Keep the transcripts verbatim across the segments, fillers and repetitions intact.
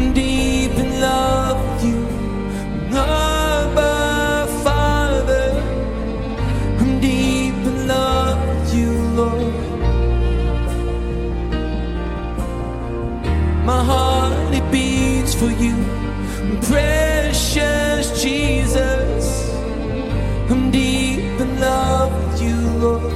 I'm deep in love with you, Abba Father. I'm deep in love with you, Lord. My heart, it beats for you, precious Jesus. I'm deep in love with you, Lord.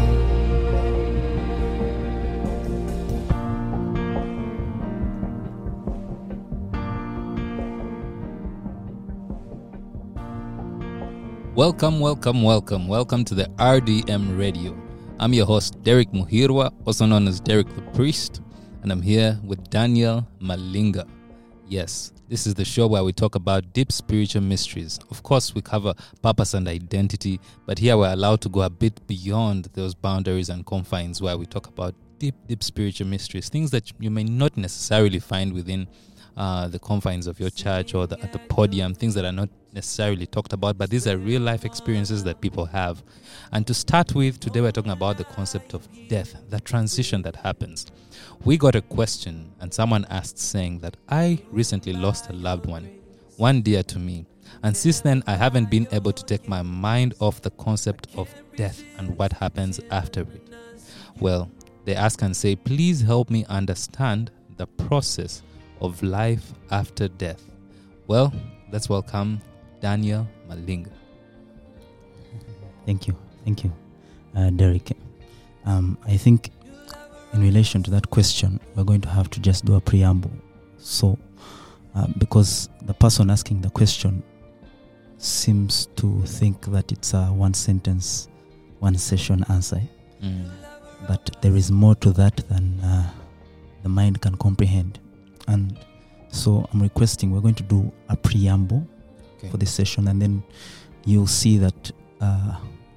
Welcome, welcome, welcome, welcome to the R D M Radio. I'm your host, Derek Muhirwa, also known as Derek the Priest, and I'm here with Daniel Malinga. Yes, this is the show where we talk about deep spiritual mysteries. Of course, we cover purpose and identity, but here we're allowed to go a bit beyond those boundaries and confines where we talk about deep, deep spiritual mysteries, things that you may not necessarily find within uh, the confines of your church or the, at the podium, things that are not necessarily talked about, but these are real life experiences that people have. And to start with, today we're talking about the concept of death, the transition that happens. We got a question and someone asked saying that I recently lost a loved one, one dear to me, and since then I haven't been able to take my mind off the concept of death and what happens after it. Well, they ask and say, please help me understand the process of life after death. Well, let's welcome Daniel Malinga. Thank you. Thank you, uh, Derek. Um, I think in relation to that question, we're going to have to just do a preamble. So, uh, because the person asking the question seems to think that it's a one sentence, one session answer. Mm. But there is more to that than uh, the mind can comprehend. And so I'm requesting we're going to do a preamble okay. for this session, and then you'll see that uh,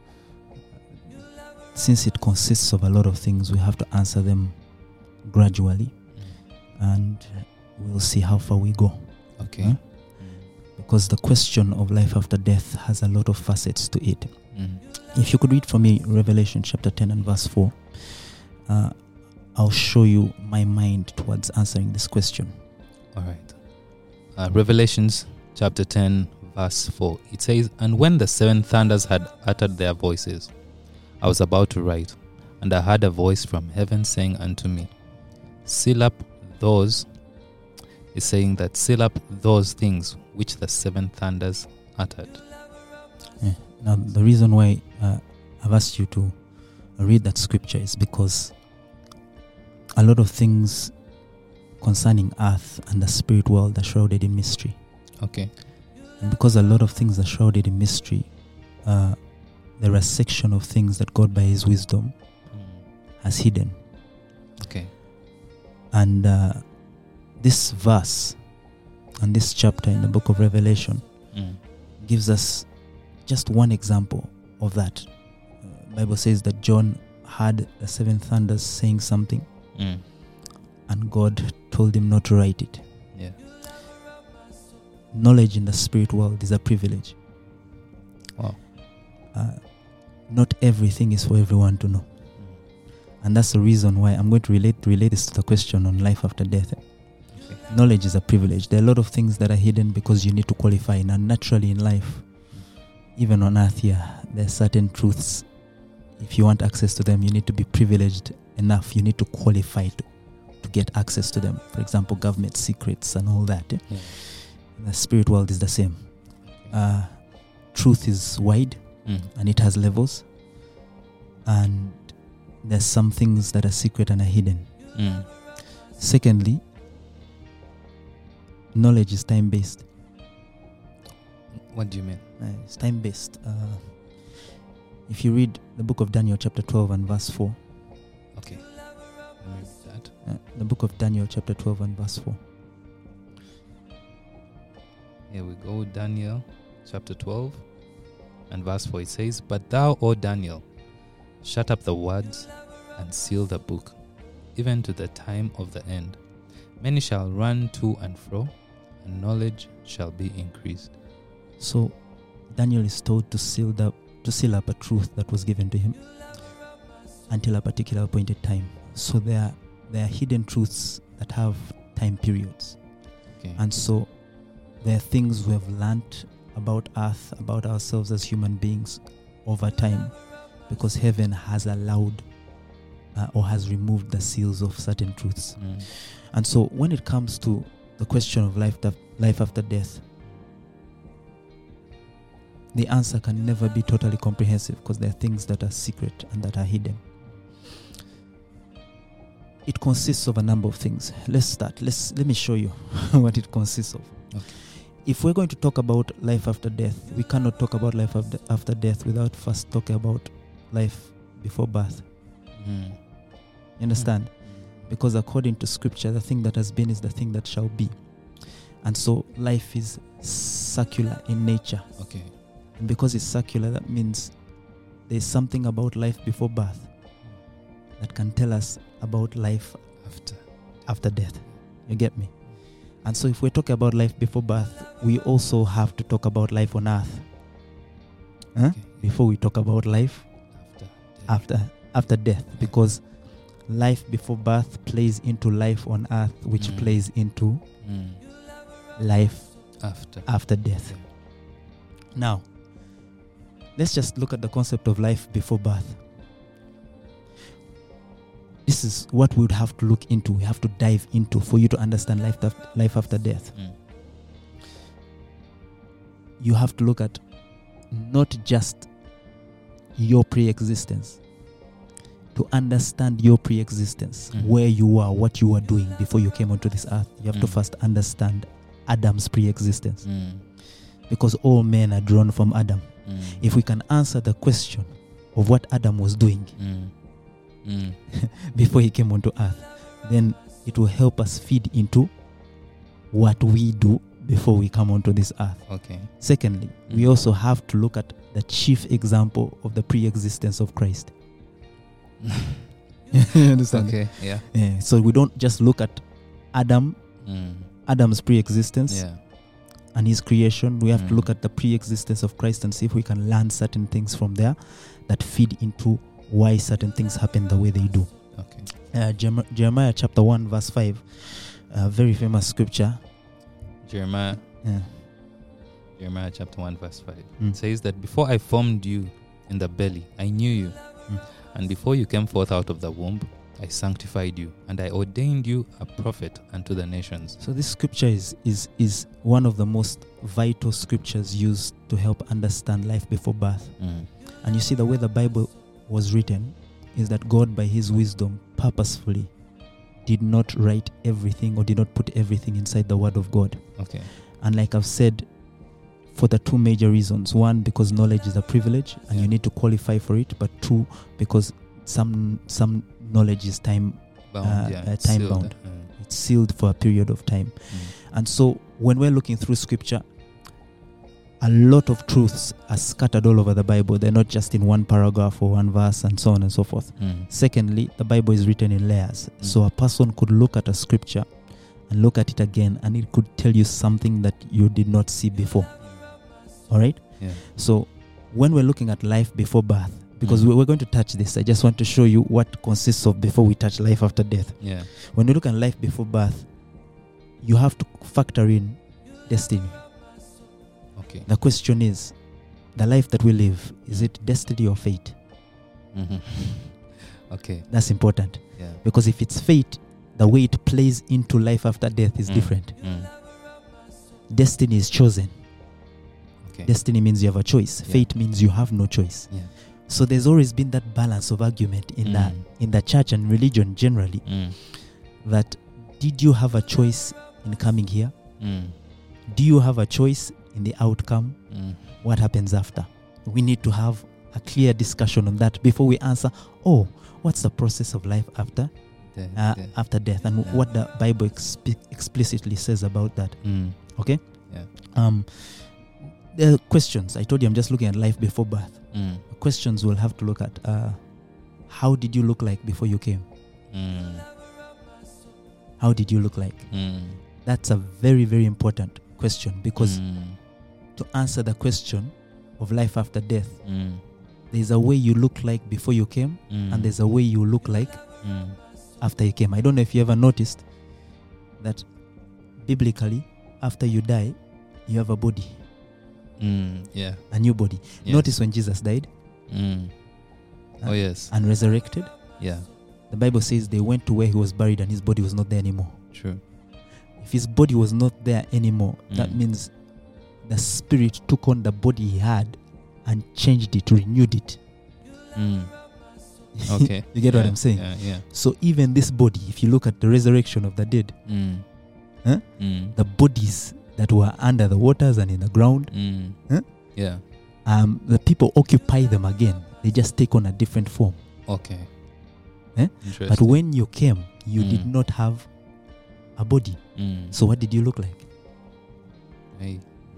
since it consists of a lot of things, we have to answer them gradually, mm. and we'll see how far we go. Okay. Huh? Mm. Because the question of life after death has a lot of facets to it. Mm. If you could read for me Revelation chapter ten and verse four, uh, I'll show you my mind towards answering this question. All right. Uh, Revelations chapter ten, verse four. It says, and when the seven thunders had uttered their voices, I was about to write, and I heard a voice from heaven saying unto me, seal up those, is saying that seal up those things which the seven thunders uttered. Yeah. Now, the reason why uh, I've asked you to read that scripture is because a lot of things concerning earth and the spirit world are shrouded in mystery. Okay. And because a lot of things are shrouded in mystery, uh, there are a section of things that God by his wisdom mm. has hidden. Okay. And uh, this verse and this chapter in the book of Revelation mm. gives us just one example of that. Uh, Bible says that John heard the seven thunders saying something, mm. and God told him not to write it. Yeah. Knowledge in the spirit world is a privilege. Wow. Uh, not everything is for everyone to know. Mm. And that's the reason why I'm going to relate relate this to the question on life after death. Okay. Knowledge is a privilege. There are a lot of things that are hidden because you need to qualify. And naturally in life, even on earth here, there are certain truths. If you want access to them, you need to be privileged enough. You need to qualify to, to get access to them. For example, government secrets and all that. Eh? Yeah. The spirit world is the same. Uh, truth is wide mm. and it has levels. And there's some things that are secret and are hidden. Mm. Secondly, knowledge is time-based. What do you mean? Uh, it's time-based. Uh, if you read the book of Daniel chapter twelve and verse four. Okay. Read that. Uh, the book of Daniel chapter twelve and verse four. Here we go. Daniel chapter twelve and verse four. It says, but thou, O Daniel, shut up the words and seal the book, even to the time of the end. Many shall run to and fro, and knowledge shall be increased. So Daniel is told to seal the to seal up a truth that was given to him until a particular appointed time. So there are, there are hidden truths that have time periods. Okay. And so there are things we have learnt about earth, about ourselves as human beings over time, because heaven has allowed uh, or has removed the seals of certain truths. Mm. And so when it comes to the question of life, that life after death, the answer can never be totally comprehensive, because there are things that are secret and that are hidden. It consists of a number of things. Let's start. Let's let me show you what it consists of. Okay. If we're going to talk about life after death, we cannot talk about life after, after death without first talking about life before birth. Mm. You understand? Because according to scripture, the thing that has been is the thing that shall be. And so life is circular in nature. Okay. And because it's circular, that means there's something about life before birth that can tell us about life After. after death. You get me? And so if we're talking about life before birth, we also have to talk about life on earth. Huh? Okay. Before we talk about life After. death. after after death, because life before birth plays into life on earth, which Mm. plays into Mm. life After. after death. Okay. Now, let's just look at the concept of life before birth. This is what we would have to look into. We have to dive into for you to understand life, af- life after death. Mm. You have to look at not just your pre-existence. To understand your pre-existence, Mhm. where you were, what you were doing before you came onto this earth, you have to Mm. first understand Adam's pre-existence. Mm. Because all men are drawn from Adam. Mm. If we can answer the question of what Adam was doing Mm. Mm. before he came onto earth, then it will help us feed into what we do before we come onto this earth. Okay. Secondly, we Mm. also have to look at the chief example of the pre-existence of Christ. You understand? Okay. Yeah. Yeah. So we don't just look at Adam, Mm. Adam's pre-existence Yeah. and his creation. We have to Mm. look at the pre-existence of Christ and see if we can learn certain things from there that feed into why certain things happen the way they do. Okay. Uh, Jerem- Jeremiah chapter one verse five, a very famous scripture. Jeremiah. Yeah. Jeremiah chapter one verse five. Mm. It says that before I formed you in the belly, I knew you. Mm. And before you came forth out of the womb, I sanctified you, and I ordained you a prophet unto the nations. So this scripture is, is, is one of the most vital scriptures used to help understand life before birth. Mm. And you see, the way the Bible was written is that God, by his wisdom, purposefully did not write everything or did not put everything inside the word of God. Okay. And like I've said, for the two major reasons. One, because knowledge is a privilege and Yeah. you need to qualify for it. But two, because some some knowledge is time Bound, Uh, yeah. uh, time sealed. bound. Mm. it's sealed for a period of time. Mm. And so when we're looking through scripture, a lot of truths are scattered all over the Bible. They're not just in one paragraph or one verse and so on and so forth. Mm. Secondly, the Bible is written in layers. Mm. So a person could look at a scripture and look at it again, and it could tell you something that you did not see before. All right? Yeah. So when we're looking at life before birth, because Mm. we- we're going to touch this, I just want to show you what consists of before we touch life after death. Yeah. When you look at life before birth, you have to factor in destiny. Okay. The question is, the life that we live, is it destiny or fate? Mm-hmm. Okay. That's important. Yeah. Because if it's fate, the way it plays into life after death is Mm. different. Mm. Destiny is chosen. Okay. Destiny means you have a choice. Yeah. Fate means you have no choice. Yeah. So there's always been that balance of argument in Mm. the in the church and religion generally, Mm. that did you have a choice in coming here? Mm. Do you have a choice in the outcome? Mm. What happens after? We need to have a clear discussion on that before we answer, oh, what's the process of life after The- uh, the- after death, and Yeah. what the Bible exp- explicitly says about that. Mm. Okay? Yeah. Um, the questions, I told you I'm just looking at life before birth. Mm. Questions we'll have to look at. Uh, how did you look like before you came? Mm. How did you look like? Mm. That's a very, very important question, because Mm. to answer the question of life after death, Mm. there's a way you look like before you came, Mm. and there's a way you look like Mm. after you came. I don't know if you ever noticed that biblically after you die, you have a body, Mm, yeah. a new body. Yes. Notice when Jesus died Mm. Uh, Oh, yes. and resurrected, Yeah. the Bible says they went to where he was buried and his body was not there anymore. True. If his body was not there anymore, that Mm. means the spirit took on the body he had and changed it, renewed it. Mm. Okay. You get what Yeah, I'm saying? Yeah. Yeah. So even this body, if you look at the resurrection of the dead, Mm. Huh? Mm. the bodies that were under the waters and in the ground, Mm. Huh? Yeah. um, the people occupy them again. They just take on a different form. Okay. Eh? Interesting. But when you came, you Mm. did not have a body. Mm. So what did you look like? Hey.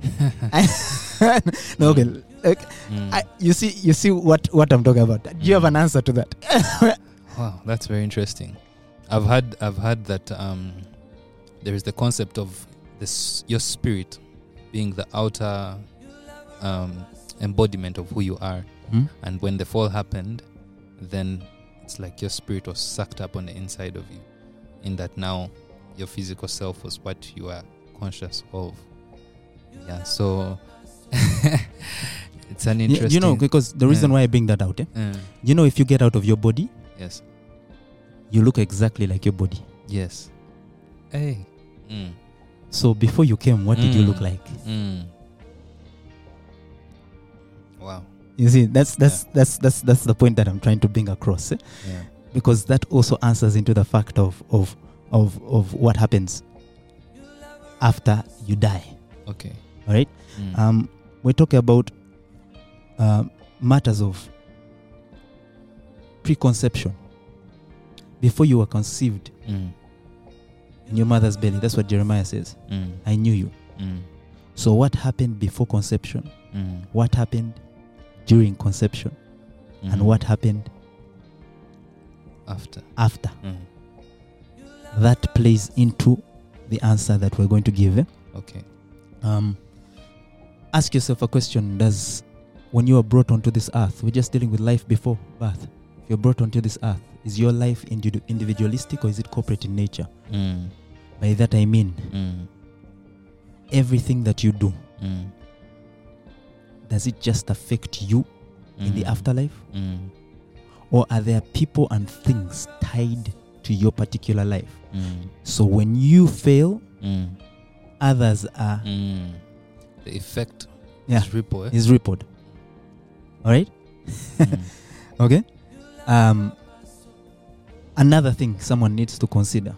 no, okay. Like, Mm. I, you see, you see what, what I'm talking about. Do you have an answer to that? Wow, that's very interesting. I've had I've had that um, there is the concept of this your spirit being the outer um, embodiment of who you are, Hmm? and when the fall happened, then it's like your spirit was sucked up on the inside of you. In that now, your physical self was what you are conscious of. Yeah, so it's an Y- interesting. You know, because the reason Yeah. why I bring that out, eh? Uh, You know, if you get out of your body, yes, you look exactly like your body. yes. Hey. Mm. So before you came, what did you Mm. look like? Mm. Wow. You see, that's that's that's that's that's the point that I'm trying to bring across, eh? Yeah. Because that also answers into the fact of of of of what happens after you die. Okay. All right. Mm. Um, we're talking about uh, matters of preconception. Before you were conceived Mm. in your mother's belly, that's what Jeremiah says. Mm. I knew you. Mm. So what happened before conception? Mm. What happened during conception? Mm. And what happened after? after? Mm. That plays into the answer that we're going to give. Eh? Okay. Um, ask yourself a question. Does, when you are brought onto this earth, we're just dealing with life before birth. If you're brought onto this earth, is your life individu- individualistic or is it corporate in nature? Mm. By that I mean, Mm. everything that you do, Mm. does it just affect you in the Mm. afterlife? Mm. Or are there people and things tied to your particular life? Mm. So when you fail, Mm. others are, Mm. The effect yeah, is ripple. Eh? is rippled. All right? Mm. Okay. Um, another thing someone needs to consider.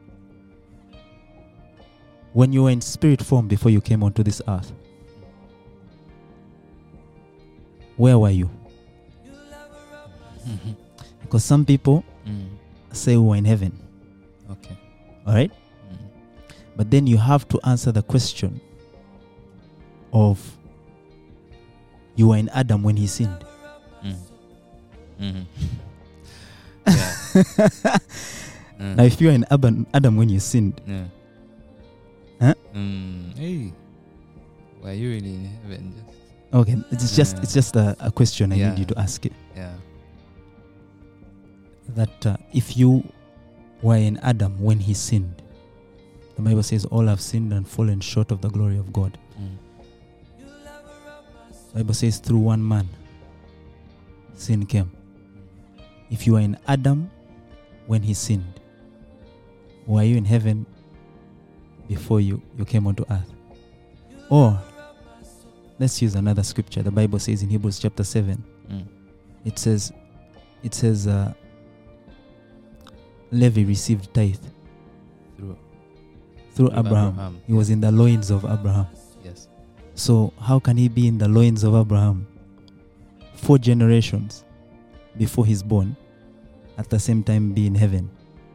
When you were in spirit form before you came onto this earth, where were you? Mhm. Because some people Mm. say we were in heaven. Okay. All right? Mm. But then you have to answer the question of you were in Adam when he sinned. Mm. Mhm. Yeah. Mm. Now, if you were in Adam, Adam when you sinned, Yeah. Huh? Mm. Hey. Why are you really in heaven? Just, okay, it's just Yeah. it's just a, a question I Yeah. need you to ask it. yeah. That uh, if you were in Adam when he sinned, the Bible says all have sinned and fallen short of the glory of God. Mm. The Bible says through one man sin came. If you were in Adam when he sinned, were you in heaven before you, you came onto earth? Or let's use another scripture. The Bible says in Hebrews chapter seven, Mm. it says it says uh, Levi received tithe Through. through Through Abraham. Abraham, He was in the loins of Abraham. Yes. So how can he be in the loins of Abraham four generations before he's born, at the same time be in heaven?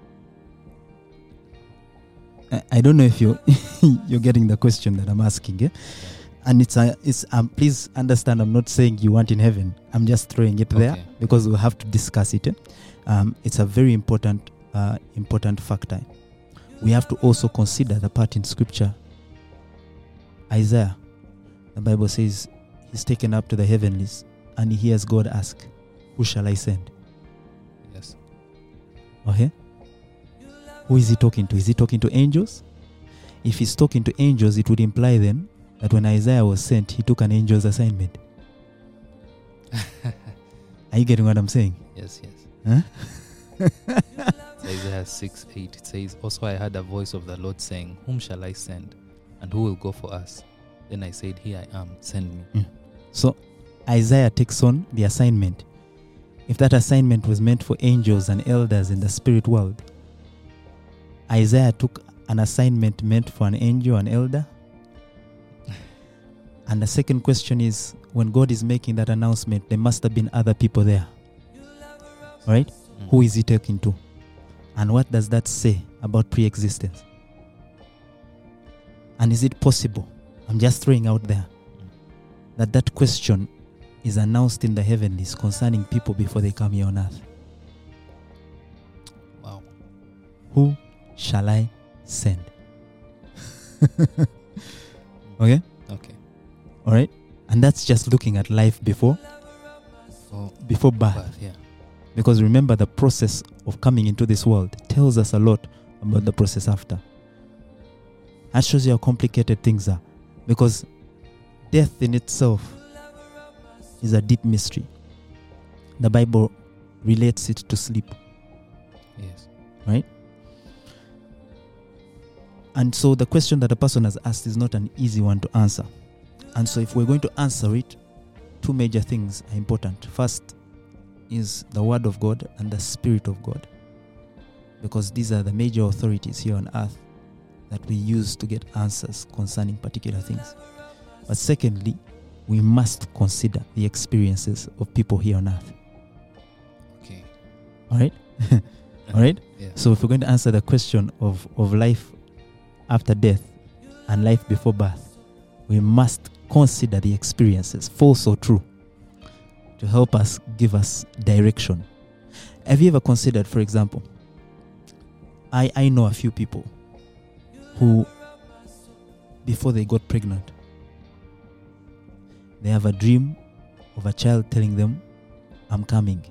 I, I don't know if you you're getting the question that I'm asking, eh? And it's a, it's um, please understand, I'm not saying you want in heaven. I'm just throwing it there Okay. because we'll have to discuss it. eh? Um, it's a very important uh, important factor. We have to also consider the part in Scripture. Isaiah, the Bible says he's taken up to the heavenlies and he hears God ask, "Who shall I send?" Yes. Okay? Who is he talking to? Is he talking to angels? If he's talking to angels, it would imply then that when Isaiah was sent, he took an angel's assignment. Are you getting what I'm saying? Yes, yes. Huh? It's Isaiah six eight. It says, "Also I heard a voice of the Lord saying, Whom shall I send? And who will go for us? Then I said, Here I am, send me." Mm. So Isaiah takes on the assignment. If that assignment was meant for angels and elders in the spirit world, Isaiah took an assignment meant for an angel, an elder. And the second question is, when God is making that announcement, there must have been other people there. Right? Mm. Who is he talking to? And what does that say about pre-existence? And is it possible? I'm just throwing out there that that question is announced in the heavenlies concerning people before they come here on earth. Wow. Who shall I send? Okay? Okay. All right? And that's just looking at life before For before birth. birth, yeah. Because remember, the process of coming into this world tells us a lot about the process after. That shows you how complicated things are. Because death in itself is a deep mystery. The Bible relates it to sleep. Yes. Right? And so the question that the person has asked is not an easy one to answer. And so if we're going to answer it, two major things are important. First is the Word of God and the Spirit of God. Because these are the major authorities here on earth that we use to get answers concerning particular things. But secondly, we must consider the experiences of people here on earth. Okay. All right? All right? Yeah. So if we're going to answer the question of, of life after death and life before birth, we must consider the experiences, false or true, to help us give us direction. Have you ever considered, for example, I, I know a few people who, before they got pregnant, they have a dream of a child telling them, I'm coming.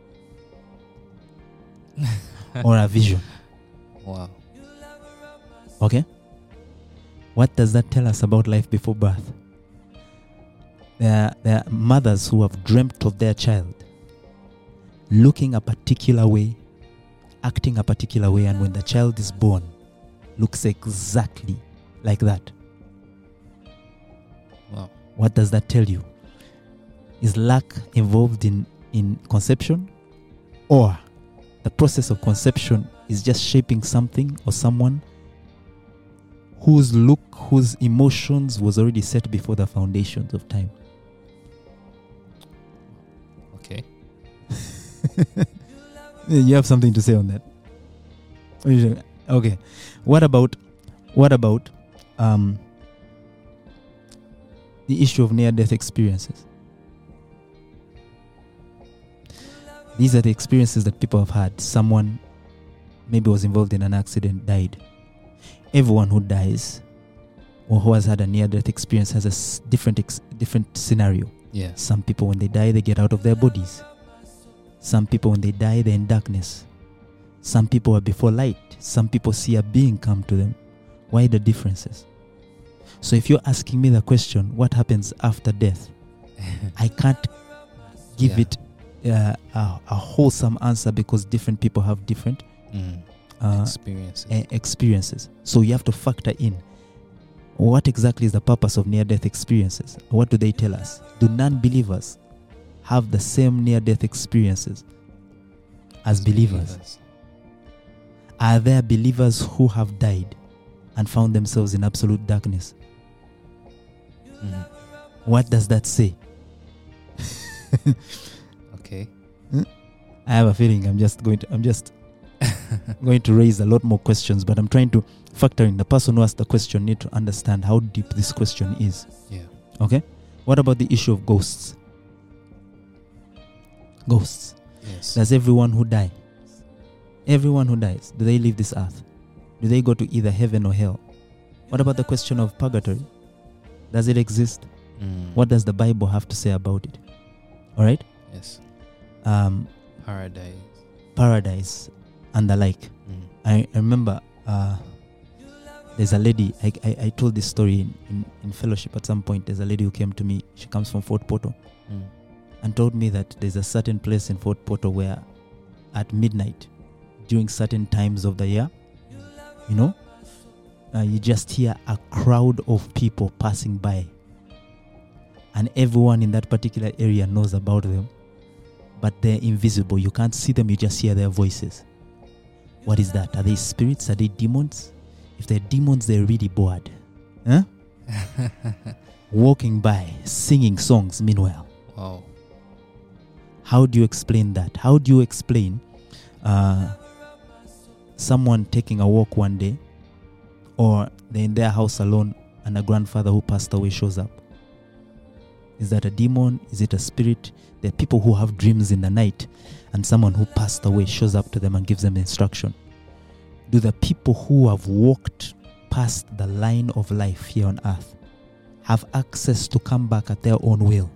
Or a vision. Wow. Okay? What does that tell us about life before birth? There are, there are mothers who have dreamt of their child looking a particular way, acting a particular way, and when the child is born, looks exactly like that. Wow. What does that tell you? Is luck involved in, in conception? Or the process of conception is just shaping something or someone whose look, whose emotions was already set before the foundations of time? Okay. You have something to say on that? Okay. What about what about um, the issue of near-death experiences? These are the experiences that people have had. Someone maybe was involved in an accident, died. Everyone who dies or who has had a near-death experience has a s- different ex- different scenario. Yeah. Some people, when they die, they get out of their bodies. Some people, when they die, they're in darkness. Some people are before light. Some people see a being come to them. Why the differences? So if you're asking me the question, what happens after death? I can't give Yeah. it uh, a, a wholesome answer because different people have different Mm. uh, Experiences. e- experiences. So you have to factor in what exactly is the purpose of near-death experiences. What do they tell us? Do non-believers have the same near-death experiences as believers? Are there believers who have died and found themselves in absolute darkness? Mm. What does that say? Okay. I have a feeling I'm just going to I'm just going to raise a lot more questions, but I'm trying to factor in the person who asked the question need to understand how deep this question is. Yeah. Okay? What about the issue of ghosts? Ghosts. Yes. Does everyone who die, everyone who dies, do they leave this earth? Do they go to either heaven or hell? What about the question of purgatory? Does it exist? Mm. What does the Bible have to say about it? All right? Yes. Um, Paradise. paradise and the like. Mm. I, I remember uh, there's a lady, I, I, I told this story in, in, in fellowship at some point. There's a lady who came to me. She comes from Fort Portal Mm. and told me that there's a certain place in Fort Portal where at midnight, during certain times of the year, you know, uh, you just hear a crowd of people passing by. And everyone in that particular area knows about them. But they're invisible. You can't see them, you just hear their voices. What is that? Are they spirits? Are they demons? If they're demons, they're really bored. Huh? Walking by, singing songs meanwhile. Wow. How do you explain that? How do you explain uh, someone taking a walk one day, or they're in their house alone and a grandfather who passed away shows up? Is that a demon? Is it a spirit? There are people who have dreams in the night and someone who passed away shows up to them and gives them instruction. Do the people who have walked past the line of life here on earth have access to come back at their own will?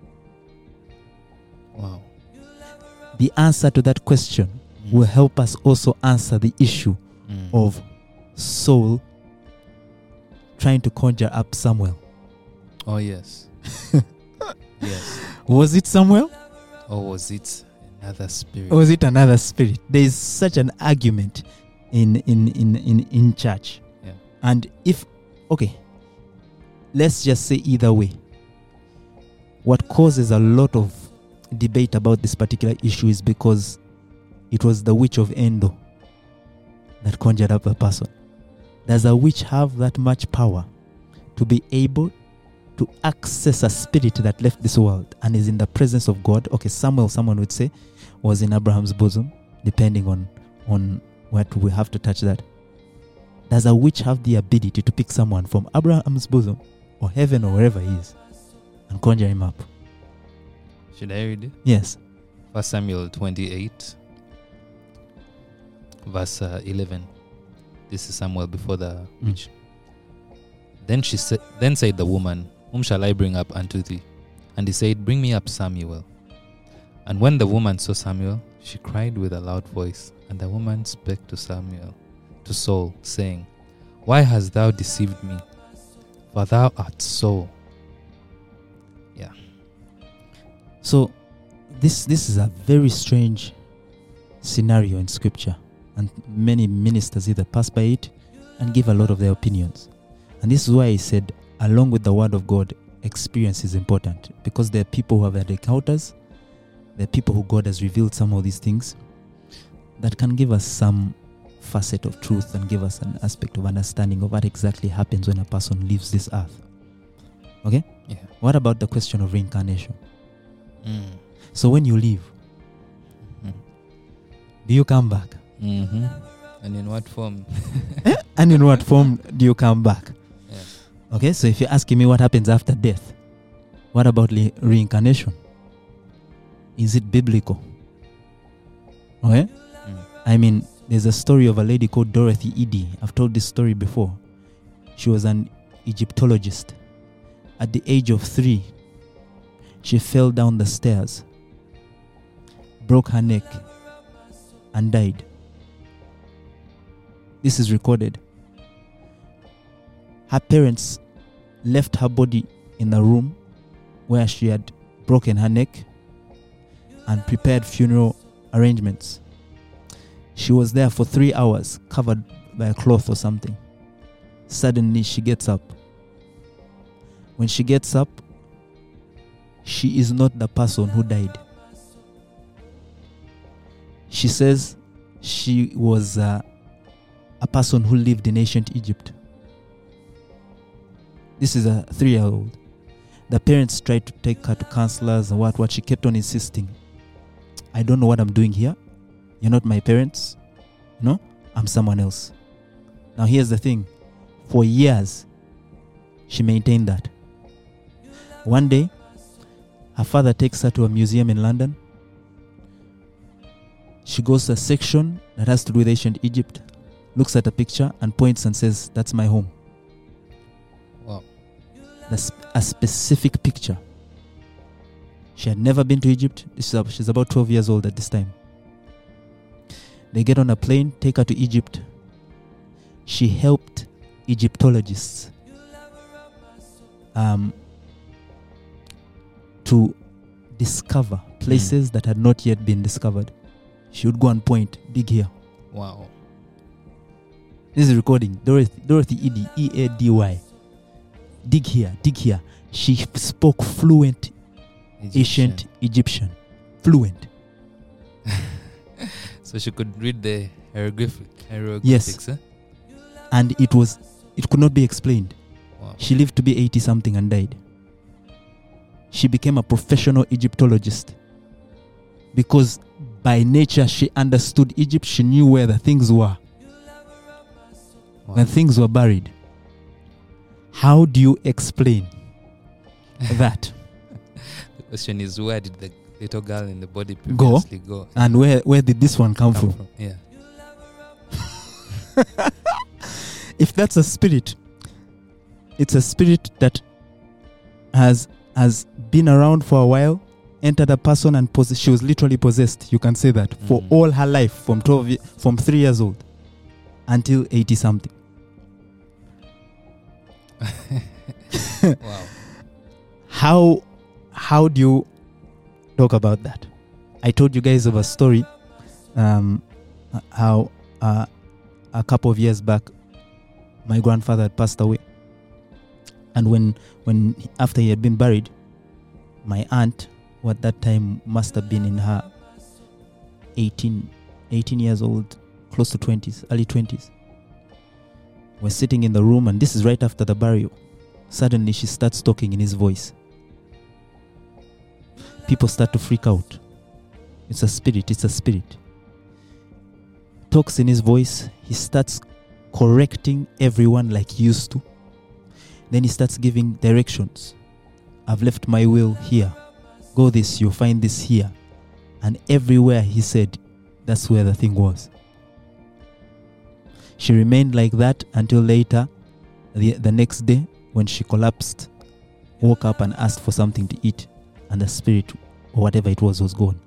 Wow. The answer to that question Mm. will help us also answer the issue Mm. of Saul trying to conjure up Samuel. Oh, yes. Yes. Was it Samuel? Or was it another spirit? Or was it another spirit? There is such an argument in in in in, in church. Yeah. And if okay, let's just say either way. What causes a lot of debate about this particular issue is because it was the witch of Endor that conjured up a person. Does a witch have that much power to be able to access a spirit that left this world and is in the presence of God? Okay, Samuel, someone would say, was in Abraham's bosom, depending on, on what we have to touch that. Does a witch have the ability to pick someone from Abraham's bosom or heaven or wherever he is and conjure him up? Should I read it? Yes. First Samuel twenty-eight, verse uh, eleven. This is Samuel before the Mm. witch. Then she said, then said the woman, whom shall I bring up unto thee? And he said, bring me up Samuel. And when the woman saw Samuel, she cried with a loud voice. And the woman spake to Samuel, to Saul, saying, why hast thou deceived me? For thou art Saul. Yeah. So this this is a very strange scenario in scripture, and many ministers either pass by it and give a lot of their opinions. And this is why he said, along with the word of God, experience is important, because there are people who have had encounters, there are people who God has revealed some of these things that can give us some facet of truth and give us an aspect of understanding of what exactly happens when a person leaves this earth. Okay? Yeah. What about the question of reincarnation? Mm. So when you leave, Mhm. do you come back? Mm-hmm. And in what form? And in what form do you come back? Yeah. Okay, so if you're asking me what happens after death, what about le- reincarnation? Is it biblical? Okay? Mm. I mean, there's a story of a lady called Dorothy Eady. I've told this story before. She was an Egyptologist. At the age of three, she fell down the stairs, broke her neck, and died. This is recorded. Her parents left her body in the room where she had broken her neck and prepared funeral arrangements. She was there for three hours, covered by a cloth or something. Suddenly, she gets up. When she gets up, she is not the person who died. She says she was uh, a person who lived in ancient Egypt. This is a three-year-old. The parents tried to take her to counselors and what, what. She kept on insisting, I don't know what I'm doing here. You're not my parents. No, I'm someone else. Now here's the thing. For years, she maintained that. One day, her father takes her to a museum in London. She goes to a section that has to do with ancient Egypt, looks at a picture and points and says, that's my home. Wow. That's a specific picture. She had never been to Egypt. She's about twelve years old at this time. They get on a plane, take her to Egypt. She helped Egyptologists um, to discover places that had not yet been discovered. She would go and point, dig here. Wow. This is recording. Dorothy, Dorothy Eddy, E A D Y. Dig here, dig here. She spoke fluent Egyptian. ancient Egyptian. Fluent. So she could read the hieroglyphic, hieroglyphics. Yes. Eh? And it was, it could not be explained. Wow. She lived to be eighty something and died. She became a professional Egyptologist because by nature she understood Egypt. She knew where the things were. Wow. When things were buried. How do you explain that? The question is, where did the little girl in the body Go? previously go? And where, where did this one come, Come from? from? Yeah. If that's a spirit, it's a spirit that has has been around for a while, entered a person and pos- she was literally possessed. You can say that for Mm. all her life, from twelve, ye- from three years old until eighty something. Wow. How how do you talk about that? I told you guys of a story, um, uh, how uh, a couple of years back, my grandfather had passed away, and when when he- after he had been buried, my aunt, who at that time must have been in her eighteen, eighteen years old, close to twenties, early twenties, was sitting in the room, and this is right after the burial. Suddenly she starts talking in his voice. People start to freak out. It's a spirit, it's a spirit. Talks in his voice. He starts correcting everyone like he used to. Then he starts giving directions. I've left my will here. Go this, you'll find this here. And everywhere he said, that's where the thing was. She remained like that until later, the, the next day, when she collapsed, woke up and asked for something to eat, and the spirit, or whatever it was, was gone.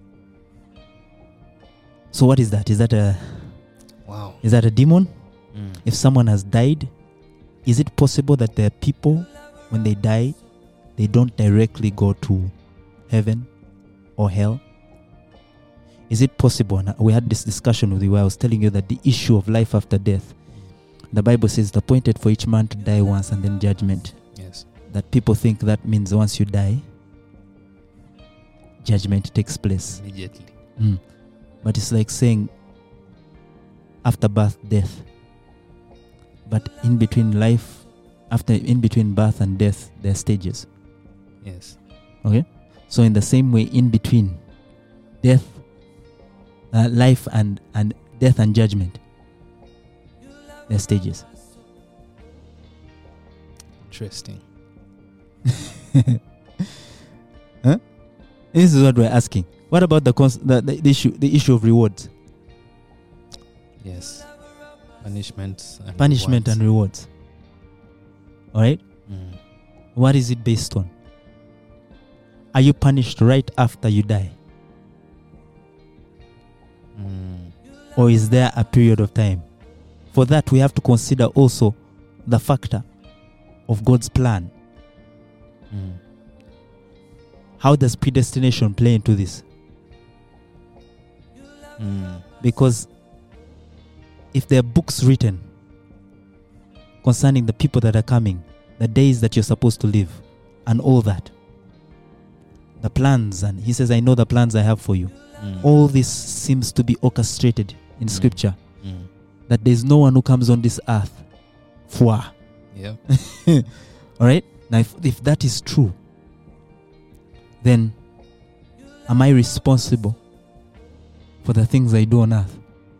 So what is that? Is that a Wow. is that a demon? Mm. If someone has died, is it possible that there are people, when they die, they don't directly go to heaven or hell? Is it possible? And we had this discussion with you where I was telling you that the issue of life after death, the Bible says it's appointed for each man to die once and then judgment. Yes. That people think that means once you die, judgment takes place. Immediately. Mm. But it's like saying after birth, death. But in between life, after in between birth and death, there are stages. Yes. Okay? So in the same way, in between death, uh, life and, and death and judgment, there are stages. Interesting. Huh? This is what we're asking. What about the, cons- the, the, the issue the issue of rewards? Yes. Punishment and Punishment and rewards. Alright? Mm. What is it based on? Are you punished right after you die? Mm. Or is there a period of time? For that, we have to consider also the factor of God's plan. Mm. How does predestination play into this? Mm. Because if there are books written concerning the people that are coming, the days that you're supposed to live, and all that, the plans, and he says, I know the plans I have for you. Mm. All this seems to be orchestrated in Mm. scripture, Mm. that there's no one who comes on this earth. Fwa. Yeah. All right? Now, if, if that is true, then am I responsible for the things I do on earth?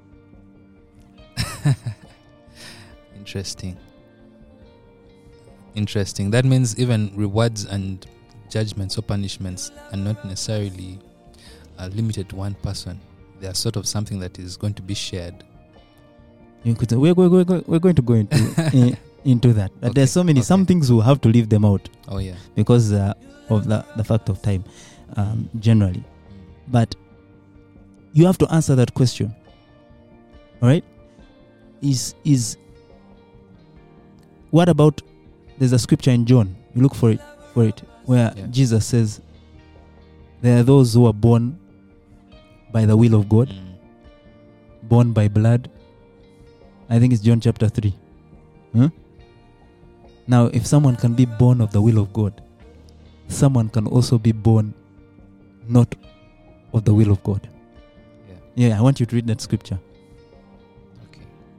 Interesting. Interesting. That means even rewards and judgments or punishments are not necessarily uh, limited to one person. They are sort of something that is going to be shared. You could say, we're, we're, we're, we're going to go into in, into that. But Okay, there's so many, okay. some things we'll have to leave them out Oh, yeah. because uh, of the, the fact of time, um, generally. But you have to answer that question. All right? Is is what about, there's a scripture in John, you look for it, for it, where Yeah. Jesus says, there are those who are born by the will of God, Mm. born by blood. I think it's John chapter three. Huh? Now, if someone can be born of the will of God, someone can also be born not of the will of God. Yeah. Yeah, I want you to read that scripture. Okay.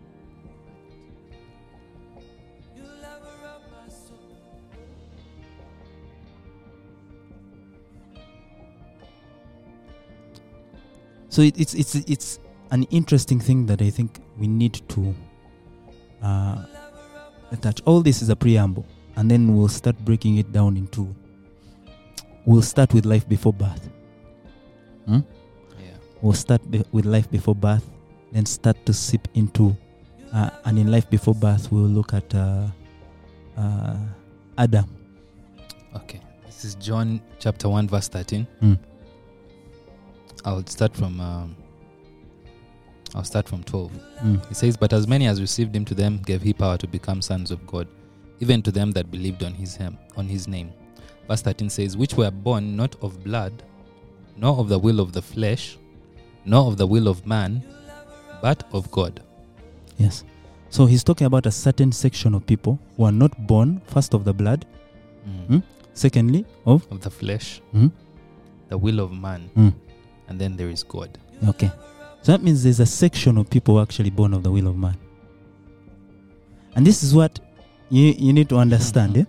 So it, it's it's it's an interesting thing that I think we need to uh, attach. All this is a preamble, and then we'll start breaking it down into. We'll start with life before birth. Hmm? Yeah. We'll start be- with life before birth, then start to sip into, uh, and in life before birth, we'll look at uh, uh, Adam. Okay. This is John chapter one, verse thirteen. Mm. I'll start from um, I'll start from twelve. Mm. It says, "But as many as received him, to them gave he power to become sons of God, even to them that believed on his hem, on his name." Verse thirteen says, "Which were born not of blood, nor of the will of the flesh, nor of the will of man, but of God." Yes. So he's talking about a certain section of people who are not born first of the blood, Mm. Mm. secondly of. Of the flesh, Mm. the will of man, Mm. and then there is God. Okay. So that means there's a section of people who are actually born of the will of man. And this is what you you need to understand. Mhm. Eh?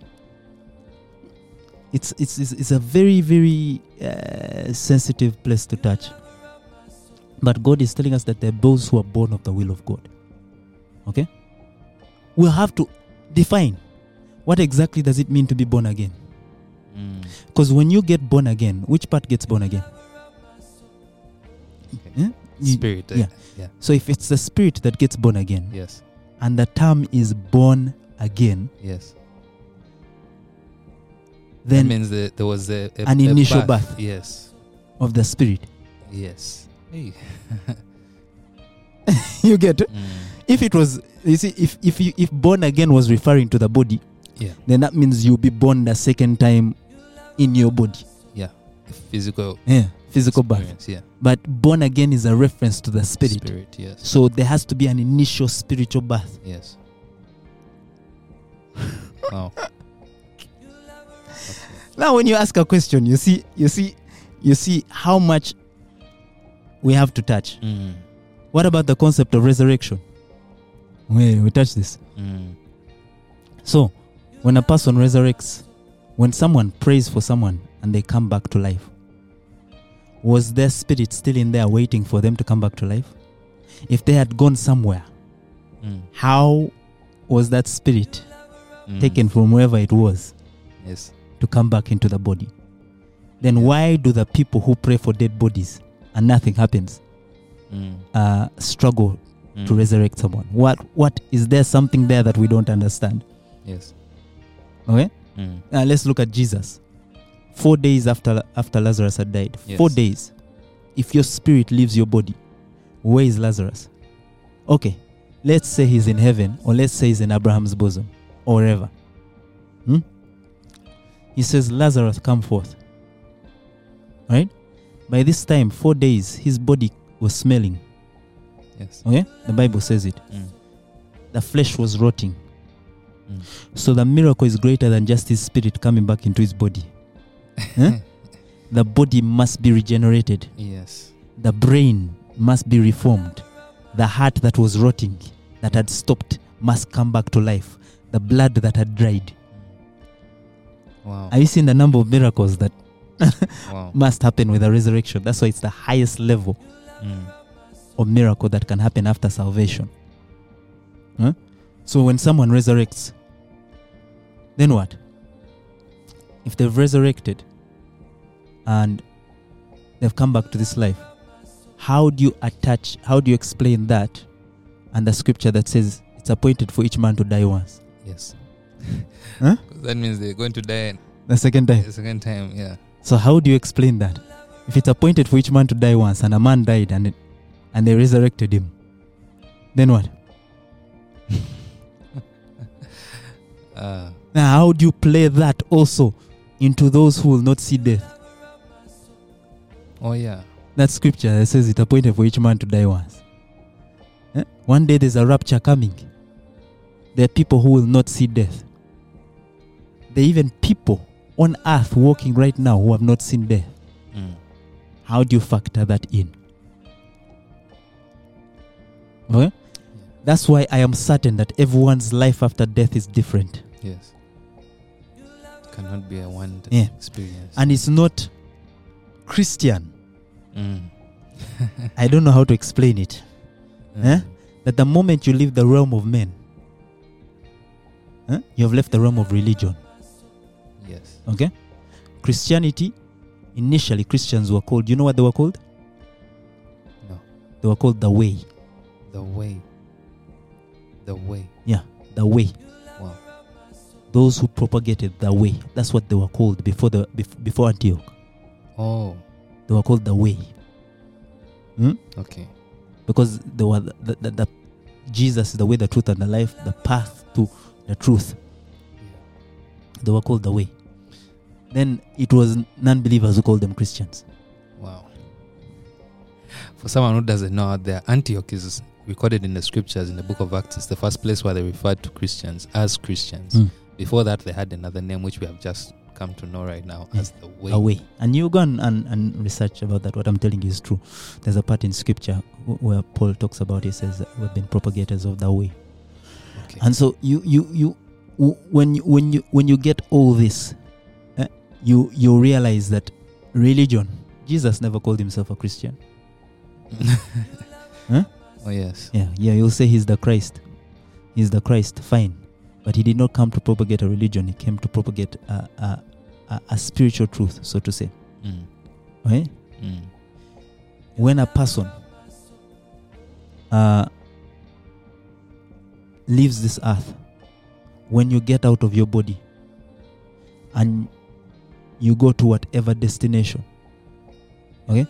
It's, it's it's it's a very very uh, sensitive place to touch. But God is telling us that there are those who are born of the will of God. Okay? We'll have to define what exactly does it mean to be born again. Mm. Because when you get born again, which part gets born again? Okay. Eh? You- Spirit. uh, yeah. Yeah. So if it's the spirit that gets born again, Yes. and the term is born again, Yes. then that means that there was a, a an a initial birth. Yes. of the spirit. Yes. Hey. You get it? Mm. If it was, you see, if if you, if born again was referring to the body, Yeah. then that means you'll be born the second time in your body. Yeah. The physical Yeah, physical birth. experience, Yeah. But born again is a reference to the spirit. Spirit. Yes. So there has to be an initial spiritual birth. Yes. Wow. Now, when you ask a question, you see, you see, you see how much we have to touch. Mm. What about the concept of resurrection? Wait, we touch this. Mm. So, when a person resurrects, when someone prays for someone and they come back to life, was their spirit still in there waiting for them to come back to life? If they had gone somewhere, Mm. how was that spirit Mm. taken from wherever it was Yes. to come back into the body? Then Yeah. why do the people who pray for dead bodies and nothing happens Mm. uh, struggle Mm. to resurrect someone? What what is there something there that we don't understand? Yes. Okay, Mm. uh, let's look at Jesus. Four days after after Lazarus had died, Yes. four days. If your spirit leaves your body, where is Lazarus? Okay, let's say he's in heaven, or let's say he's in Abraham's bosom, or wherever. Hmm? He says, Lazarus, come forth. Right? By this time, four days, his body was smelling. Yes. Okay? The Bible says it. Mm. The flesh was rotting. Mm. So the miracle is greater than just his spirit coming back into his body. Huh? The body must be regenerated. Yes. The brain must be reformed. The heart that was rotting, that had stopped, must come back to life. The blood that had dried. Wow. Are you seeing the number of miracles that Wow. must happen with a resurrection? That's why it's the highest level Mm. of miracle that can happen after salvation. Huh? So when someone resurrects, then what? If they've resurrected and they've come back to this life, how do you attach, how do you explain that and the scripture that says it's appointed for each man to die once? Yes. Huh? 'Cause that means they're going to die The second time. the second time. Yeah. So how do you explain that? If it's appointed for each man to die once and a man died and it, and they resurrected him, then what? Uh, Now, how do you play that also into those who will not see death? oh, yeah. That scripture that says it appointed for each man to die once. Eh? One day there's a rapture coming. There are people who will not see death. There are even people on earth walking right now who have not seen death. Mm. How do you factor that in? Okay? That's why I am certain that everyone's life after death is different. Yes. It cannot be a one Yeah. experience. And it's not Christian. Mm. I don't know how to explain it. Mm. Eh? That the moment you leave the realm of men, eh, you have left the realm of religion. Yes. Okay? Christianity, initially Christians were called, you know what they were called? No. They were called the way. The way. The way. Yeah, the way. Wow. Those who propagated the way. That's what they were called before the bef- before Antioch. Oh. They were called the way. Hmm? Okay. Because they were the, the, the, the Jesus is the way, the truth, and the life, the path to the truth. They were called the way. Then it was non-believers who called them Christians. Wow. For someone who doesn't know out there, Antioch is recorded in the scriptures in the book of Acts. It's the first place where they referred to Christians as Christians. Mm. Before that, they had another name which we have just come to know right now Yeah. as the way. A way. And you go and, and, and research about that. What I'm telling you is true. There's a part in scripture w- where Paul talks about, he says, that we've been propagators of the way. Okay. And so you you you w- when you when you when you get all this, eh, you you realize that religion, Jesus never called himself a Christian. Huh? Oh, yes. Yeah, yeah, you'll say he's the Christ. He's the Christ, fine. But he did not come to propagate a religion. He came to propagate a, a, a, a spiritual truth, so to say. Mm. Okay? Mm. When a person uh, leaves this earth, when you get out of your body and you go to whatever destination, okay?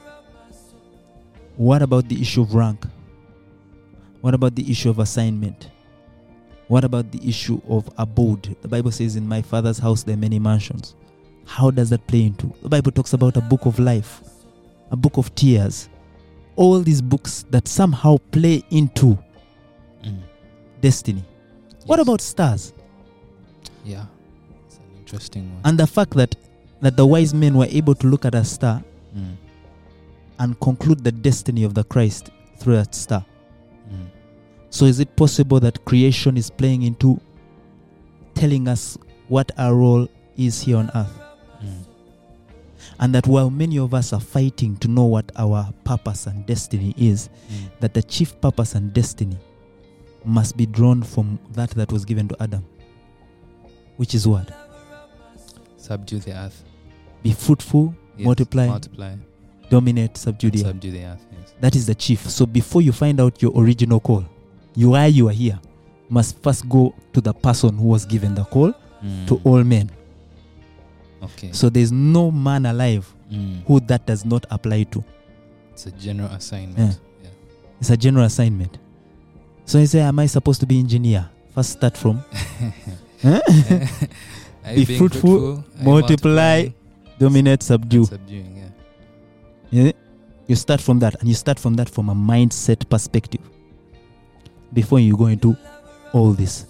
What about the issue of rank? What about the issue of assignment? What about the issue of abode? The Bible says, in my Father's house there are many mansions. How does that play into? The Bible talks about a book of life, a book of tears. All these books that somehow play into Mm. destiny. What Yes. about stars? Yeah. It's an interesting one. And the fact that, that the wise men were able to look at a star Mm. and conclude the destiny of the Christ through that star. Mm. So is it possible that creation is playing into telling us what our role is here on earth? Mm. And that while many of us are fighting to know what our purpose and destiny is, Mm. that the chief purpose and destiny must be drawn from that that was given to Adam. Which is what? Subdue the earth. Be fruitful, Yes. multiply, Multiply. dominate, subdue the earth. Subdue the earth. Yes. That is the chief. So before you find out your original call, you are you are here, must first go to the person who was given the call Mm. to all men. Okay. So there's no man alive Mm. who that does not apply to. It's a general assignment. Yeah. It's a general assignment. So you say, am I supposed to be engineer? First start from huh? Are Be you being fruitful, Are you multiply, multiplying? dominate, subdue. Subduing, yeah. Yeah? You start from that, and you start from that from a mindset perspective before you go into all this.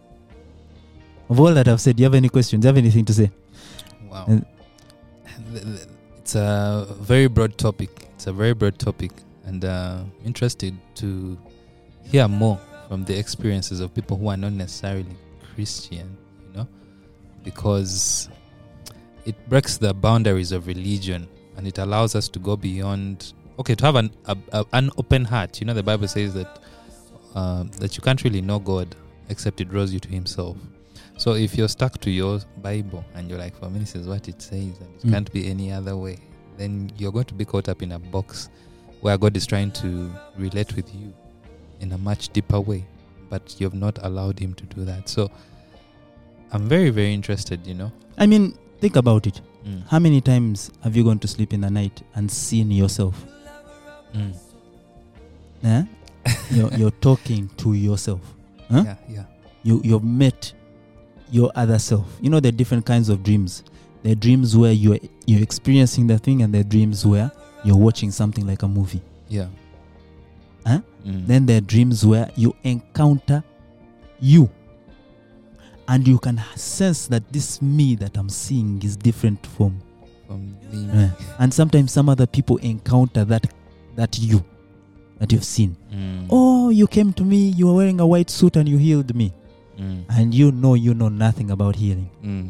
Of all that I've said, do you have any questions? Do you have anything to say? Wow. And- Th- th- It's a very broad topic. It's a very broad topic, and uh, interested to hear more from the experiences of people who are not necessarily Christian, you know, because it breaks the boundaries of religion and it allows us to go beyond. Okay, to have an a, a, an open heart. You know, the Bible says that uh, that you can't really know God except it draws you to Himself. So if you're stuck to your Bible and you're like, for me, this is what it says and it Mm. can't be any other way, then you're going to be caught up in a box where God is trying to relate with you in a much deeper way, but you've not allowed Him to do that. So I'm very, very interested, you know. I mean, think about it. Mm. How many times have you gone to sleep in the night and seen yourself? Mm. Eh? you're, you're talking to yourself. Huh? Yeah, yeah. You, you've met your other self. You know, there are different kinds of dreams. There are dreams where you're you're experiencing the thing, and there are dreams where you're watching something like a movie. Yeah. Huh? Mm. Then there are dreams where you encounter you, and you can sense that this me that I'm seeing is different from. From the Uh, and sometimes some other people encounter that that you that you've seen. Mm. Oh, you came to me, you were wearing a white suit and you healed me. Mm. And you know you know nothing about healing. Mm.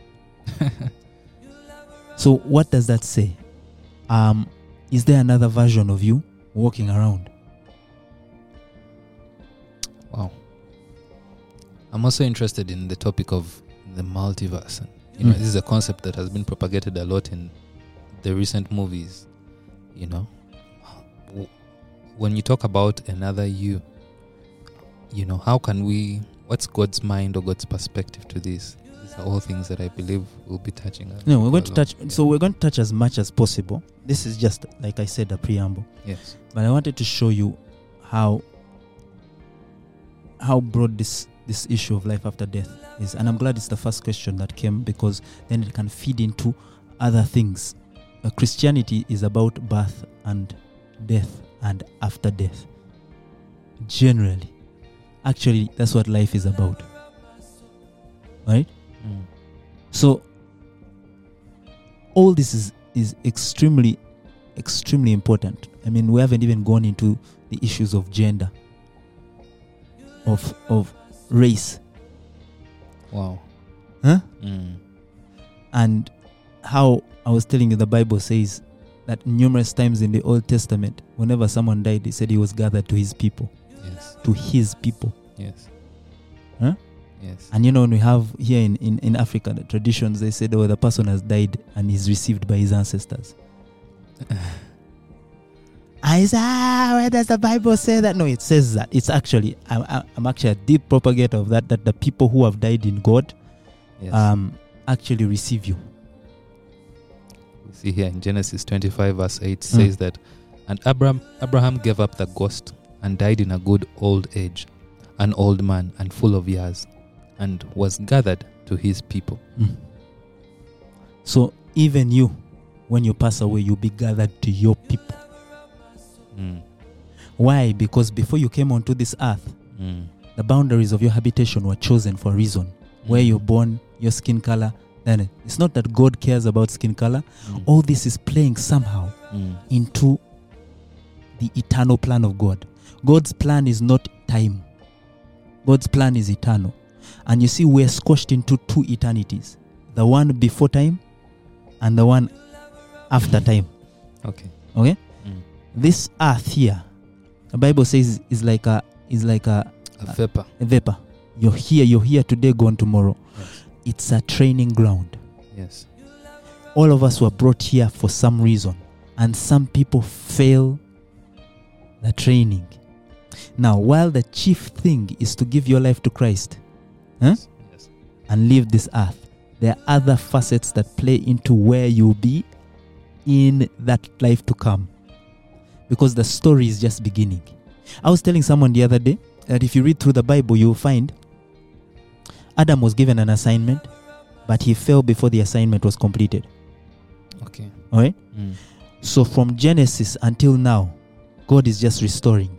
So what does that say? Um, is there another version of you walking around? Wow. I'm also interested in the topic of the multiverse. And, you know, Mm. this is a concept that has been propagated a lot in the recent movies. You know, W- when you talk about another you, you know, how can we, what's God's mind or God's perspective to this? These are all things that I believe we'll be touching on. No, we're going to along. touch. So we're going to touch as much as possible. This is just, like I said, a preamble. Yes. But I wanted to show you how how broad this this issue of life after death is. And I'm glad it's the first question that came, because then it can feed into other things. Uh, Christianity is about birth and death and after death. Generally. Actually, that's what life is about. Right? Mm. So all this is is extremely extremely important. I mean, we haven't even gone into the issues of gender, of of race, Wow. huh? Mm. And how I was telling you, the Bible says that numerous times in the Old Testament, whenever someone died, he said he was gathered to his people, Yes. to his people. Yes. Huh? Yes. And you know, when we have here in, in, in Africa, the traditions, they said, oh, the person has died and is received by his ancestors. I say, ah, where does the Bible say that? No, it says that. It's actually, I'm, I'm actually a deep propagator of that, that the people who have died in God Yes. um, actually receive you. We see here in Genesis twenty-five verse eight Mm. says that, and Abraham Abraham gave up the ghost and died in a good old age, an old man and full of years, and was gathered to his people. Mm. So even you, when you pass away, you'll be gathered to your people. Mm. Why? Because before you came onto this earth, Mm. the boundaries of your habitation were chosen for a reason. Where Mm. you're born, your skin color. Then it's not that God cares about skin color. Mm. All this is playing somehow Mm. into the eternal plan of God. God's plan is not time. God's plan is eternal. And you see, we're squashed into two eternities. The one before time and the one after time. Okay. Okay? Mm. This earth here, the Bible says, is like a is like a, A vapor. a vapor. You're here, you're here today, gone tomorrow. Yes. It's a training ground. Yes. All of us were brought here for some reason, and some people fail the training. Now, while the chief thing is to give your life to Christ, huh, Yes. and leave this earth, there are other facets that play into where you'll be in that life to come, because the story is just beginning. I was telling someone the other day that if you read through the Bible, you'll find Adam was given an assignment, but he fell before the assignment was completed. Okay. All right? Mm. So from Genesis until now, God is just restoring.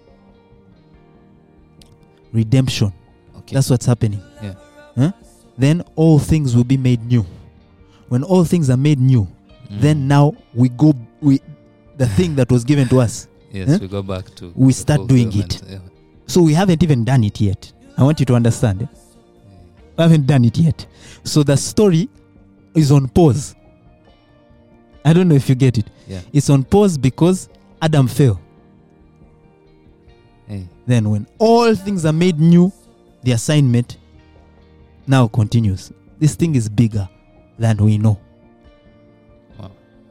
Redemption. Okay. That's what's happening. Yeah. Huh? Then all things will be made new. When all things are made new, Mm. then now we go, we the thing that was given to us. Yes, huh? we go back to We the start doing it. fulfillment. So we haven't even done it yet. I want you to understand. eh? Yeah. We haven't done it yet. So the story is on pause. I don't know if you get it. Yeah. It's on pause because Adam fell. Hey. Then when all things are made new, the assignment now continues. This thing is bigger than we know. Wow.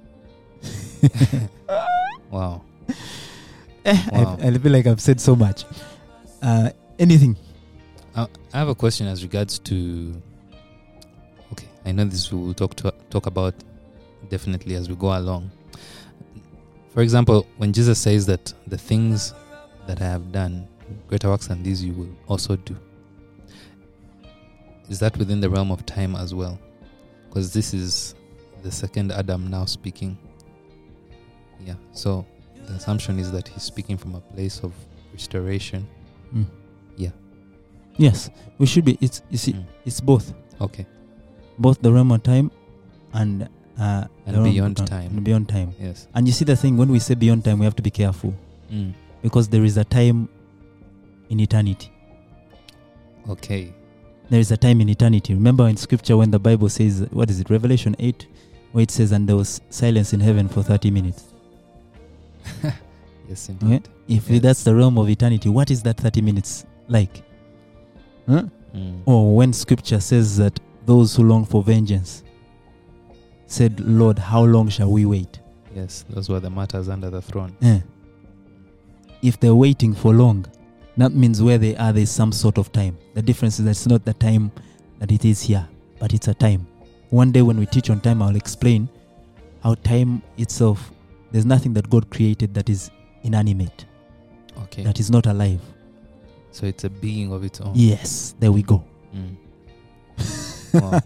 Wow. Eh, Wow. I, I feel like I've said so much. Uh, anything? I I have a question as regards to. Okay, I know this we will talk to, talk about definitely as we go along. For example, when Jesus says that the things that I have done, greater works than these you will also do. is that within the realm of time as well? Because this is the second Adam now speaking. Yeah. So the assumption is that he's speaking from a place of restoration. Mm. Yeah. Yes, we should be. It's you see, Mm. it's both, Okay. both the realm of time and uh, And the realm beyond of- time. and beyond time. Yes. And you see the thing, when we say beyond time, we have to be careful Mm. because there is a time in eternity. Okay. There is a time in eternity. Remember in scripture when the Bible says, what is it, Revelation eight, where it says, and there was silence in heaven for thirty minutes. Yes, Okay? indeed. If Yes. that's the realm of eternity, what is that thirty minutes like? Huh? Mm. Or when scripture says that those who long for vengeance said, Lord, how long shall we wait? Yes, those were the matters under the throne. Eh. If they're waiting for long, that means where they are, there's some sort of time. The difference is that it's not the time that it is here, but it's a time. One day when we teach on time, I'll explain how time itself, there's nothing that God created that is inanimate, Okay. that is not alive. So it's a being of its own. Yes, there we go. Mm. Wow.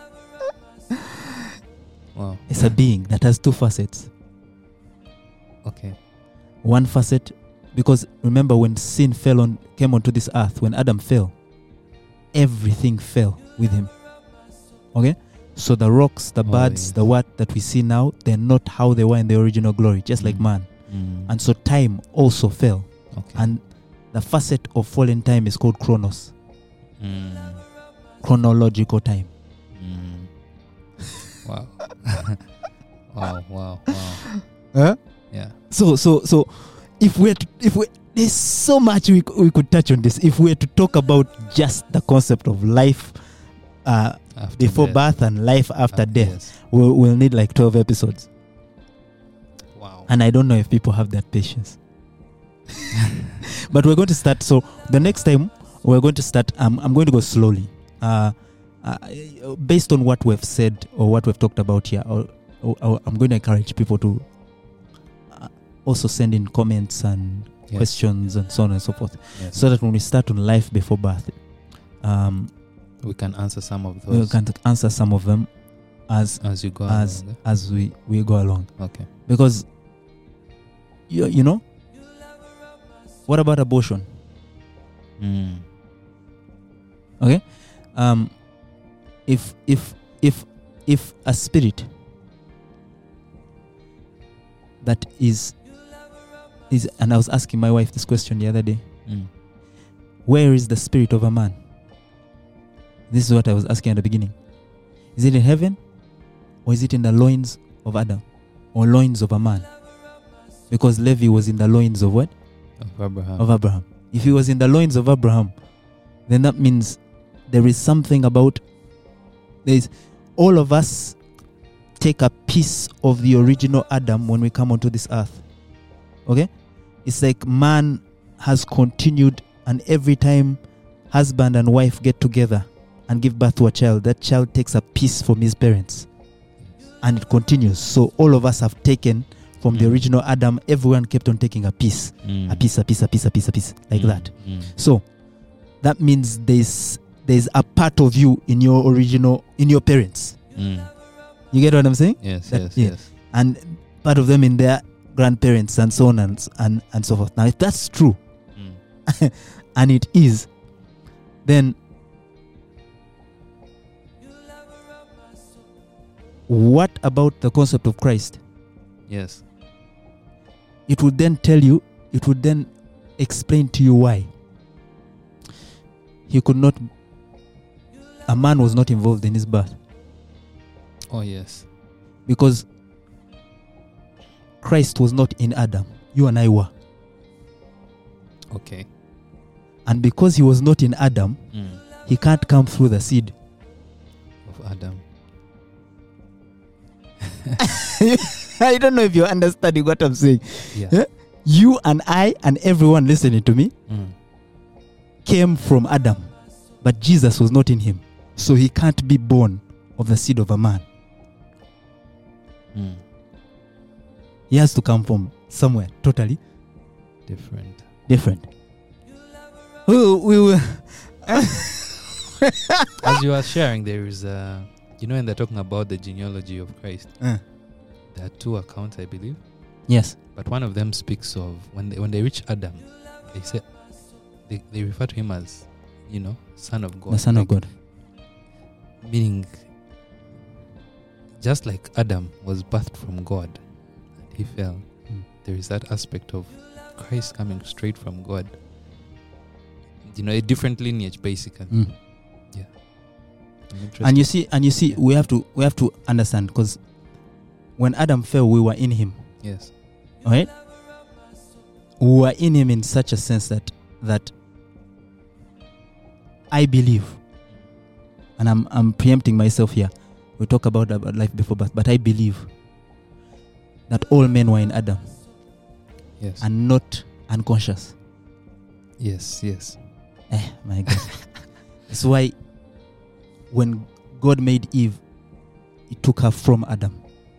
Wow. It's a being that has two facets. Okay. One facet, because remember when sin fell on, came onto this earth, when Adam fell, everything fell with him. Okay? So the rocks, the Oh, birds, yes. the what that we see now, they're not how they were in the original glory, just like Mm. man. Mm. And so time also fell. Okay. And the facet of fallen time is called chronos, Mm. chronological time. Mm. Wow. wow. Wow. Wow. Huh? Yeah. So, so, so, if we're to, if we there's so much we c- we could touch on this. If we're to talk about just the concept of life uh, After before death. birth and life after Ah, death, yes. we'll, we'll need like twelve episodes. Wow. And I don't know if people have that patience. But we're going to start. So the next time we're going to start, um, I'm going to go slowly. Uh, uh, based on what we've said or what we've talked about here, or, or, or I'm going to encourage people to uh, also send in comments and Yes. questions and so on and so forth. Yes. So that when we start on life before birth, um, we can answer some of we those can answer some of them as as you go as along. as we, we go along. Okay. Because you, you know, what about abortion? Mm. Okay, um, if if if if a spirit that is is, and I was asking my wife this question the other day, Mm. where is the spirit of a man? This is what I was asking at the beginning. Is it in heaven, or is it in the loins of Adam, or loins of a man? Because Levi was in the loins of what? Of Abraham. Of Abraham. If he was in the loins of Abraham, then that means there is something about, there is, all of us take a piece of the original Adam when we come onto this earth. Okay? It's like man has continued, and every time husband and wife get together and give birth to a child, that child takes a piece from his parents. And it continues. So all of us have taken from the Mm. original Adam, everyone kept on taking a piece. Mm. A piece, a piece, a piece, a piece, a piece, like Mm. that. Mm. So that means there's there's a part of you in your original, in your parents. Mm. You get what I'm saying? Yes. That- yes. yeah. Yes. And part of them in their grandparents and so on and s- and, and so forth. Now, if that's true, Mm. and it is, then what about the concept of Christ? Yes. It would then tell you, it would then explain to you why he could not, a man was not involved in his birth, Oh yes. because Christ was not in Adam. You and I were. Okay. And because he was not in Adam, Mm. he can't come through the seed. Of Adam. I don't know if you're understanding what I'm saying. Yeah. Yeah. You and I and everyone listening to me Mm. came from Adam, but Jesus was not in him. So he can't be born of the seed of a man. Mm. He has to come from somewhere totally Different. different. We, we, will, As you are sharing, there is, uh, you know, when they're talking about the genealogy of Christ, Uh, there are two accounts, I believe. yes. But one of them speaks of when they when they reach Adam, they say they, they refer to him as, you know, son of God. The Son of Like, God. Meaning, just like Adam was birthed from God and he fell, Mm. there is that aspect of Christ coming straight from God. You know, a different lineage, basically. Mm. I'm interested. And you see, and you see, Yeah. we have to we have to understand, because when Adam fell, we were in him. Yes. All right, we were in him in such a sense that that I believe, and I'm I'm preempting myself here. We talk about about life before birth, but I believe that all men were in Adam Yes. and not unconscious. yes. Yes. Eh, my God. That's why when God made Eve, He took her from Adam.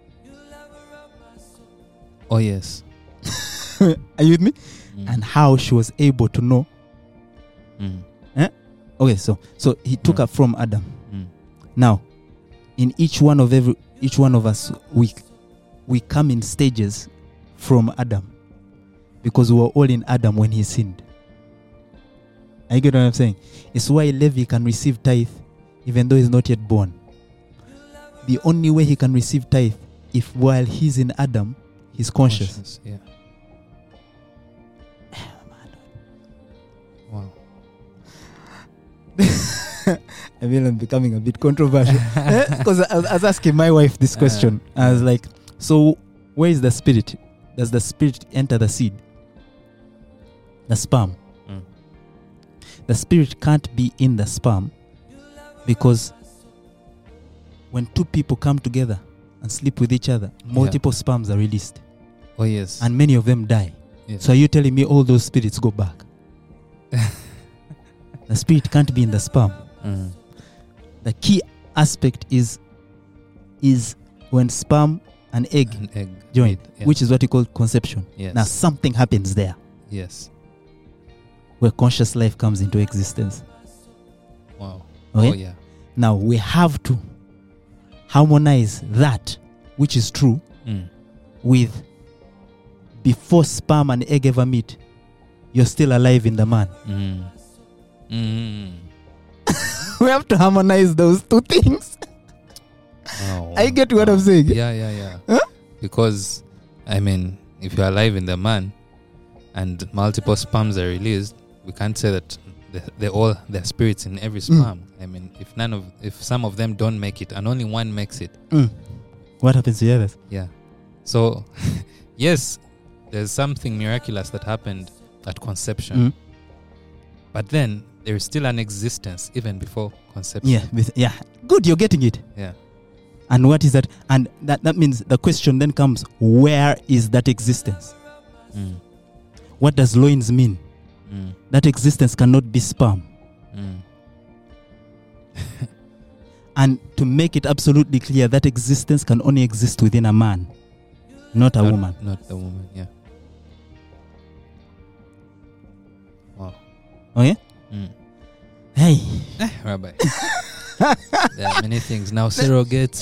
Oh yes. Are you with me? Mm. And how she was able to know. Mm. Okay, so so He took Mm. her from Adam. Mm. Now, in each one of every each one of us, we we come in stages from Adam, because we were all in Adam when he sinned. I get what I'm saying. It's why Levi can receive tithe even though he's not yet born. The only way he can receive tithe if while he's in Adam, he's conscious. Conscious, yeah. Wow. I mean, I'm becoming a bit controversial because I, I was asking my wife this question. Uh, I was like, "So, where is the spirit? Does the spirit enter the seed, the sperm? Mm. The spirit can't be in the sperm because when two people come together and sleep with each other, multiple sperms are released, Oh yes. and many of them die. yes. So, are you telling me all those spirits go back? The spirit can't be in the sperm. Mm. The key aspect is is when sperm and egg An egg join, meet, yeah. which is what you call conception. yes. Now something happens there yes. where conscious life comes into existence. Wow. Okay? Oh yeah. Now we have to harmonize that which is true Mm. with before sperm and egg ever meet, you're still alive in the man. Mm. Mm. We have to harmonize those two things. Wow. I get what I'm saying. Yeah, yeah, yeah. Huh? Because, I mean, if you're alive in the man and multiple sperms are released, we can't say that they they all they're spirits in every sperm. I mean, if none of if some of them don't make it and only one makes it, Mm. What happens to the others? yeah. So, yes, there's something miraculous that happened at conception, Mm. but then there is still an existence even before conception. Yeah, with, yeah. Good, you're getting it. Yeah. And what is that? And that, that means the question then comes, where is that existence? Mm. What does loins mean? Mm. That existence cannot be sperm. Mm. And to make it absolutely clear, that existence can only exist within a man, not a not, woman. Not the woman, yeah. Wow. Okay? Mm. Hey. Eh, Rabbi. There are many things. Now surrogates.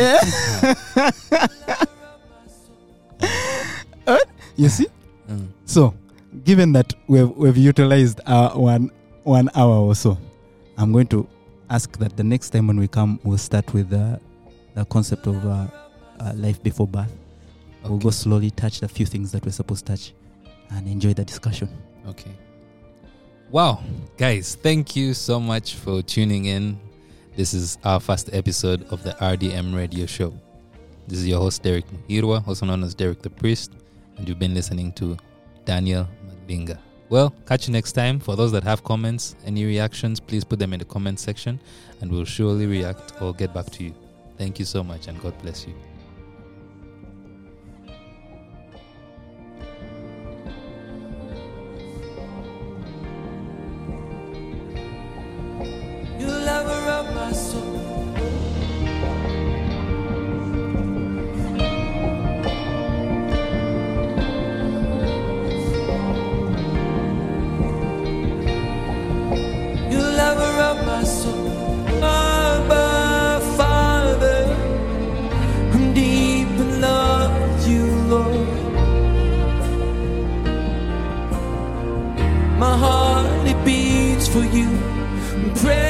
You see? Mm. So, given that we've, we've utilized our one, one hour or so, I'm going to ask that the next time when we come, we'll start with uh, the concept of uh, uh, life before birth. We'll Okay. go slowly, touch the few things that we're supposed to touch, and enjoy the discussion. Okay. Wow. Guys, thank you so much for tuning in. This is our first episode of the R D M Radio Show. This is your host, Derek Muhirwa, also known as Derek the Priest, and you've been listening to Daniel Malinga. Well, catch you next time. For those that have comments, any reactions, please put them in the comment section, and we'll surely react or get back to you. Thank you so much, and God bless you. You lover of my soul. You lover of my soul. for you. Pray